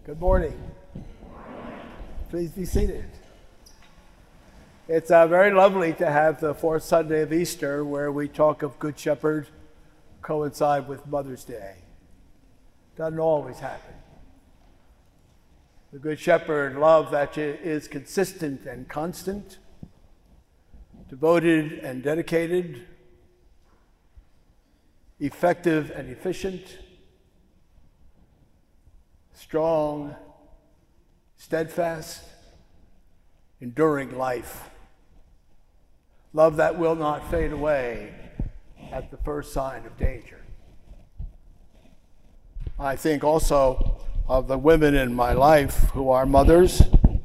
Good morning. Please be seated. It's very lovely to have the fourth Sunday of Easter where we talk of Good Shepherd coincide with Mother's Day. Doesn't always happen. The Good Shepherd love that is consistent and constant, devoted and dedicated, effective and efficient, strong, steadfast, enduring life. Love that will not fade away at the first sign of danger. I think also of the women in my life who are mothers.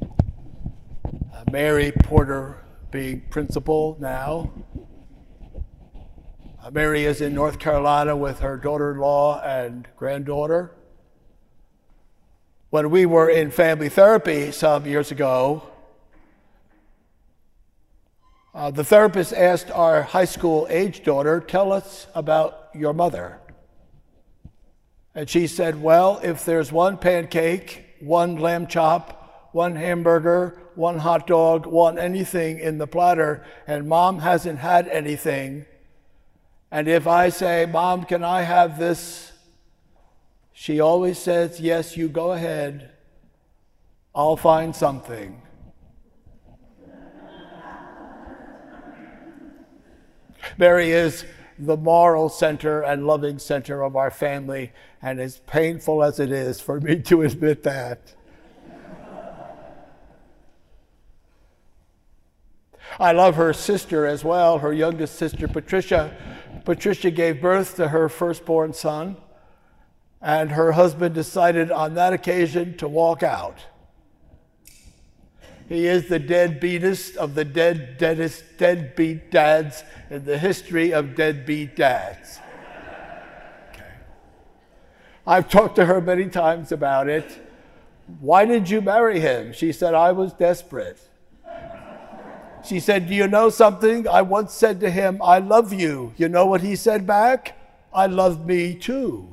Mary Porter being principal now. Mary is in North Carolina with her daughter-in-law and granddaughter. When we were in family therapy some years ago, the therapist asked our high school age daughter, "Tell us about your mother." And she said, "Well, if there's one pancake, one lamb chop, one hamburger, one hot dog, one anything in the platter, and Mom hasn't had anything, and if I say, 'Mom, can I have this?' she always says, 'Yes, you go ahead. I'll find something.'" Mary is the moral center and loving center of our family, and as painful as it is for me to admit that. I love her sister as well, her youngest sister, Patricia. Patricia gave birth to her firstborn son, and her husband decided on that occasion to walk out. He is the deadbeatest of the deadbeat dads in the history of deadbeat dads. Okay. I've talked to her many times about it. "Why did you marry him?" She said, "I was desperate." She said, "Do you know something? I once said to him, 'I love you.' You know what he said back? 'I love me too.'"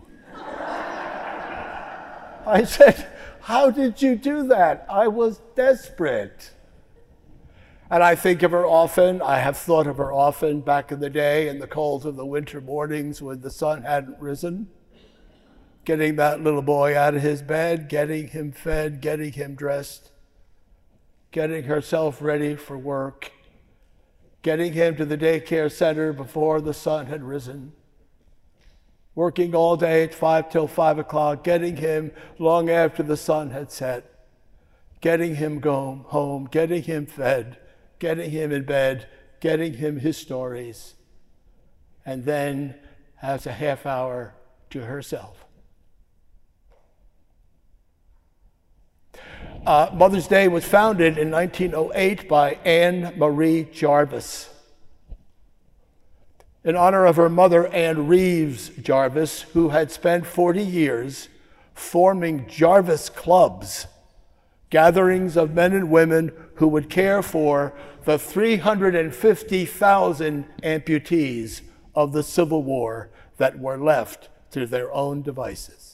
I said, "How did you do that?" "I was desperate." And I think of her often. I have thought of her often back in the day in the cold of the winter mornings when the sun hadn't risen, getting that little boy out of his bed, getting him fed, getting him dressed, getting herself ready for work, getting him to the daycare center before the sun had risen, working all day at 5 o'clock, getting him long after the sun had set, getting him home, getting him fed, getting him in bed, getting him his stories, and then has a half hour to herself. Mother's Day was founded in 1908 by Anne Marie Jarvis, in honor of her mother, Anne Reeves Jarvis, who had spent 40 years forming Jarvis clubs, gatherings of men and women who would care for the 350,000 amputees of the Civil War that were left to their own devices.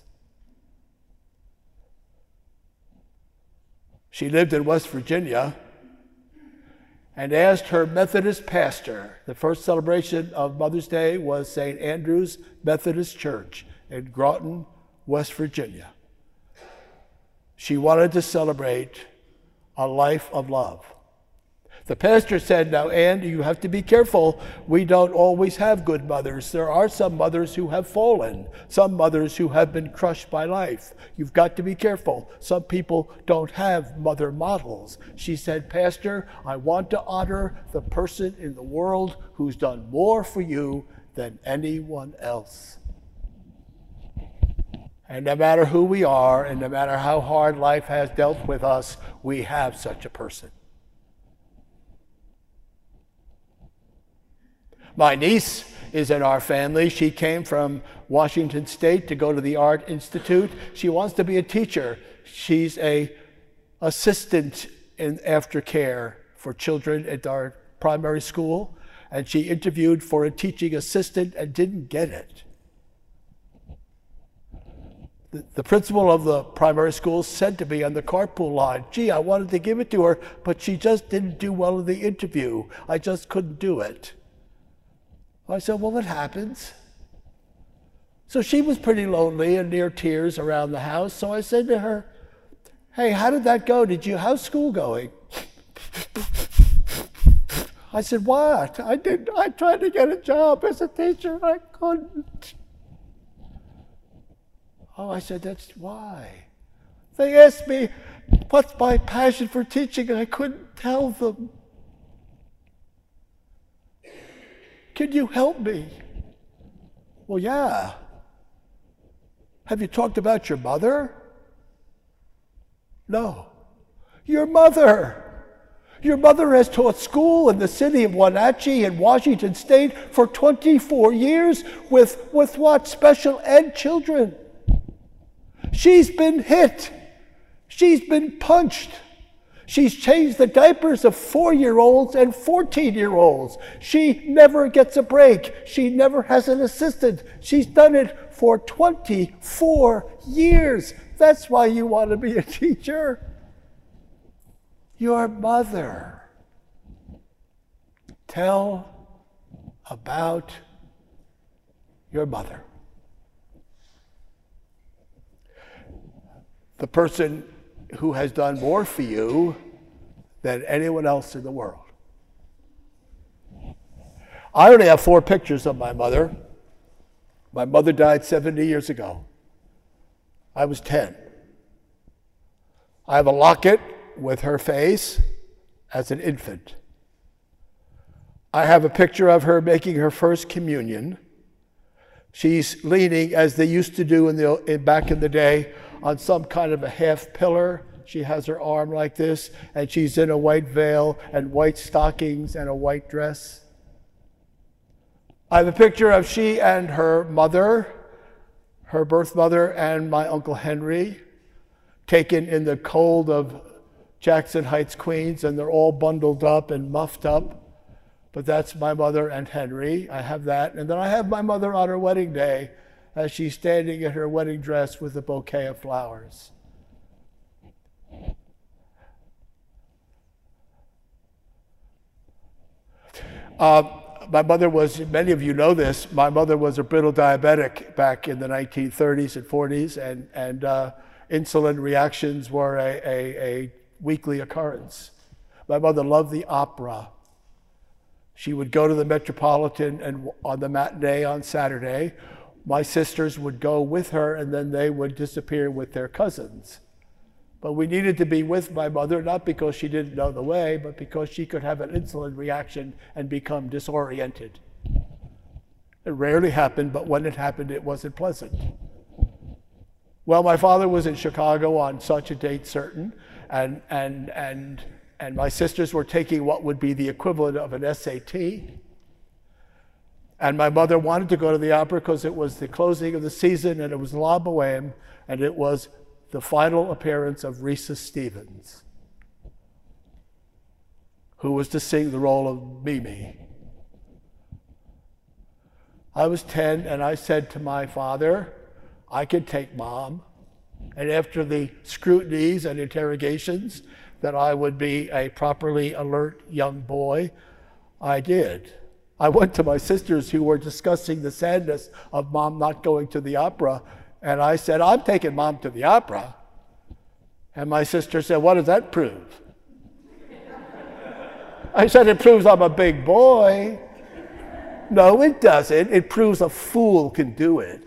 She lived in West Virginia and asked her Methodist pastor. The first celebration of Mother's Day was St. Andrew's Methodist Church in Groton, West Virginia. She wanted to celebrate a life of love. The pastor said, "Now, Anne, you have to be careful. We don't always have good mothers. There are some mothers who have fallen, some mothers who have been crushed by life. You've got to be careful. Some people don't have mother models." She said, "Pastor, I want to honor the person in the world who's done more for you than anyone else." And no matter who we are, and no matter how hard life has dealt with us, we have such a person. My niece is in our family. She came from Washington State to go to the Art Institute. She wants to be a teacher. She's an assistant in aftercare for children at our primary school, and she interviewed for a teaching assistant and didn't get it. The principal of the primary school said to me on the carpool line, gee, I wanted to give it to her, but she just didn't do well in the interview. I just couldn't do it. I said, well, it happens. So she was pretty lonely and near tears around the house. So I said to her, hey, how did that go? How's school going? I said, what? I tried to get a job as a teacher. I couldn't. Oh, I said, that's why. They asked me, what's my passion for teaching? And I couldn't tell them. Can you help me? Well, yeah. Have you talked about your mother? No. Your mother. Your mother has taught school in the city of Wenatchee in Washington State for 24 years with what? Special ed children. She's been hit. She's been punched. She's changed the diapers of 4-year-olds and 14-year-olds. She never gets a break. She never has an assistant. She's done it for 24 years. That's why you want to be a teacher. Your mother. Tell about your mother. The person who has done more for you than anyone else in the world. I only have 4 pictures of my mother. My mother died 70 years ago. I was 10. I have a locket with her face as an infant. I have a picture of her making her first communion. She's leaning, as they used to do back in the day, on some kind of a half pillar. She has her arm like this, and she's in a white veil and white stockings and a white dress. I have a picture of she and her mother, her birth mother, and my Uncle Henry, taken in the cold of Jackson Heights, Queens, and they're all bundled up and muffed up. But that's my mother and Henry. I have that. And then I have my mother on her wedding day as she's standing in her wedding dress with a bouquet of flowers. My mother was, many of you know this, my mother was a brittle diabetic back in the 1930s and 40s, and insulin reactions were a weekly occurrence. My mother loved the opera. She would go to the Metropolitan and on the matinee on Saturday. My sisters would go with her, and then they would disappear with their cousins. But we needed to be with my mother, not because she didn't know the way, but because she could have an insulin reaction and become disoriented. It rarely happened, but when it happened, it wasn't pleasant. Well, my father was in Chicago on such a date certain, and my sisters were taking what would be the equivalent of an SAT. And my mother wanted to go to the opera because it was the closing of the season, and it was La Boheme, and it was the final appearance of Risa Stevens, who was to sing the role of Mimi. I was 10, and I said to my father, I could take Mom. And after the scrutinies and interrogations that I would be a properly alert young boy, I did. I went to my sisters who were discussing the sadness of Mom not going to the opera, and I said, I'm taking Mom to the opera. And my sister said, what does that prove? I said, it proves I'm a big boy. No, it doesn't. It proves a fool can do it.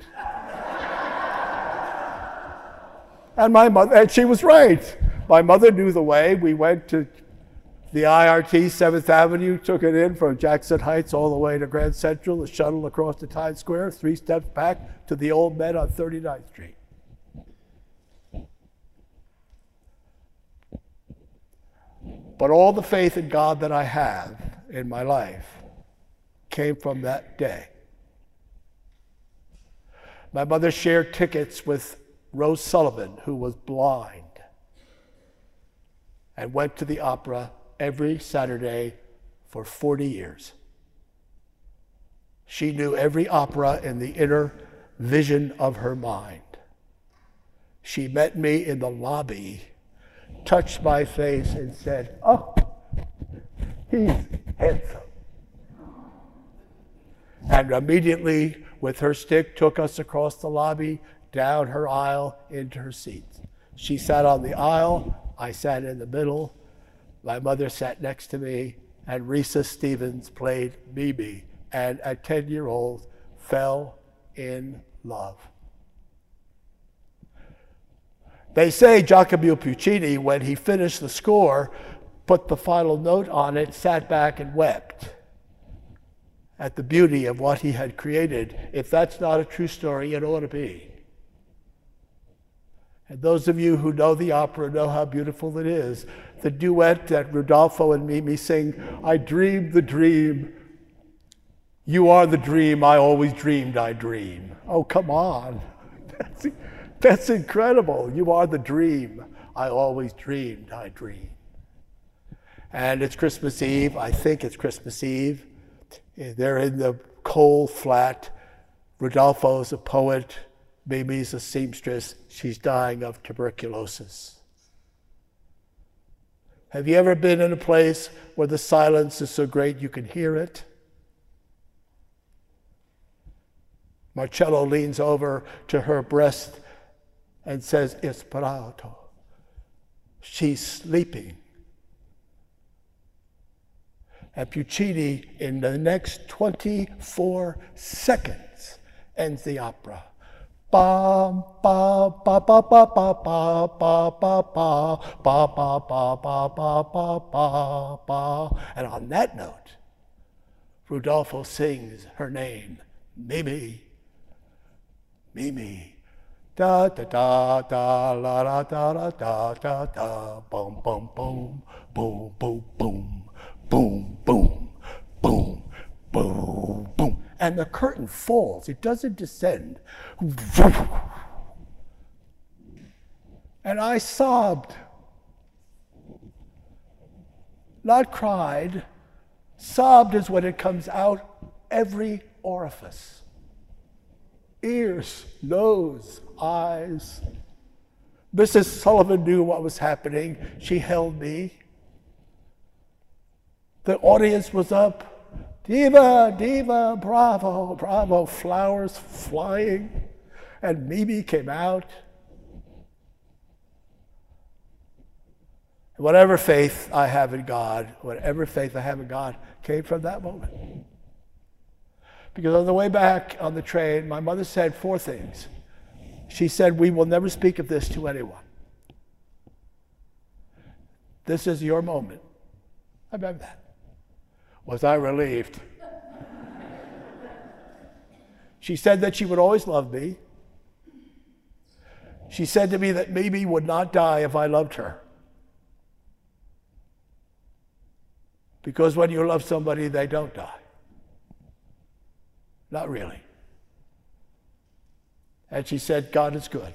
And she was right. My mother knew the way. We went to the IRT, 7th Avenue, took it in from Jackson Heights all the way to Grand Central, the shuttle across to Times Square, 3 steps back to the old Met on 39th Street. But all the faith in God that I have in my life came from that day. My mother shared tickets with Rose Sullivan, who was blind, and went to the opera every Saturday for 40 years. She knew every opera in the inner vision of her mind. She met me in the lobby, touched my face, and said, "Oh, he's handsome." And immediately, with her stick, took us across the lobby, down her aisle, into her seats. She sat on the aisle, I sat in the middle, my mother sat next to me, and Risa Stevens played Mimi, and a 10-year-old fell in love. They say Giacomo Puccini, when he finished the score, put the final note on it, sat back and wept at the beauty of what he had created. If that's not a true story, it ought to be. And those of you who know the opera know how beautiful it is. The duet that Rodolfo and Mimi sing, "I dreamed the dream. You are the dream I always dreamed I dream." Oh, come on. That's incredible. You are the dream I always dreamed I dream. And it's Christmas Eve. I think it's Christmas Eve. They're in the coal flat. Rodolfo's a poet. Mimi's a seamstress. She's dying of tuberculosis. Have you ever been in a place where the silence is so great you can hear it? Marcello leans over to her breast and says, "Esperato." She's sleeping. And Puccini, in the next 24 seconds, ends the opera. Ba ba ba ba ba ba ba ba ba ba ba ba ba ba ba ba ba. And on that note, Rodolfo sings her name, Mimi, Mimi. Da da da da la da da da da da boom boom boom boom boom boom boom boom boom boom boom, and the curtain falls. It doesn't descend. And I sobbed, not cried. Sobbed is when it comes out every orifice. Ears, nose, eyes. Mrs. Sullivan knew what was happening. She held me. The audience was up. Diva, diva, bravo, bravo, flowers flying. And Mimi came out. Whatever faith I have in God, came from that moment. Because on the way back on the train, my mother said 4 things. She said, "We will never speak of this to anyone. This is your moment." I remember that. Was I relieved? She said that she would always love me. She said to me that Mimi would not die if I loved her. Because when you love somebody, they don't die. Not really. And she said, God is good.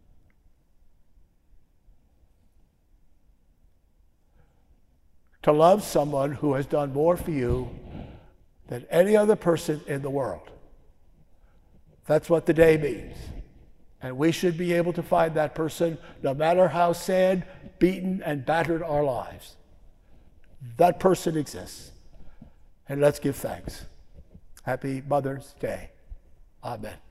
To love someone who has done more for you than any other person in the world. That's what the day means. And we should be able to find that person no matter how sad, beaten, and battered our lives. That person exists. And let's give thanks. Happy Mother's Day. Amen.